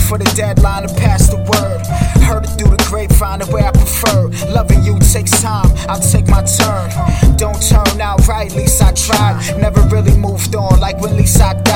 for the deadline to pass the word. Heard it through the grapevine the way I prefer. Loving you takes time, I'll take my turn. Don't turn out right, least I tried. Never really moved on like when least I died.